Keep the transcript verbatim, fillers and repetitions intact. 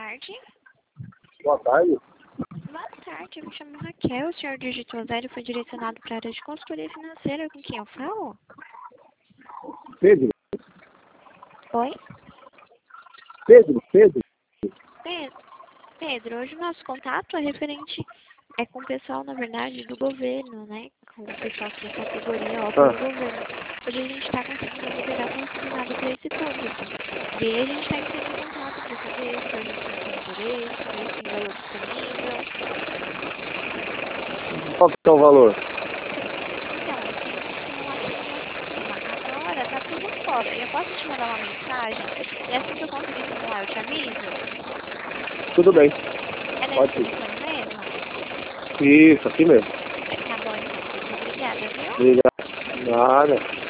tarde. Boa tarde. Boa tarde, eu me chamo Raquel. O senhor digitou zero e foi direcionado para a área de consultoria financeira. Com quem eu falo? Pedro. Oi? Pedro, Pedro. Pedro, Pedro, hoje o nosso contato é referente é com o pessoal, na verdade, do governo, né? Com o pessoal da categoria ó, Ah. do governo. Hoje a gente está conseguindo liberar consignado para esse público. E aí a gente está entrando em contato para saber se a gente tem interesse, se tem valor disponível. Qual que é o valor? Então, assim, não acho que no sistema. Agora tá tudo fora. Eu posso te mandar uma mensagem e assim que eu conseguir simular eu te aviso? Tudo bem. É nesse Pode ir. telefone mesmo? Isso, aqui mesmo. Tá bom, então. Obrigada, viu? Obrigado. Nada.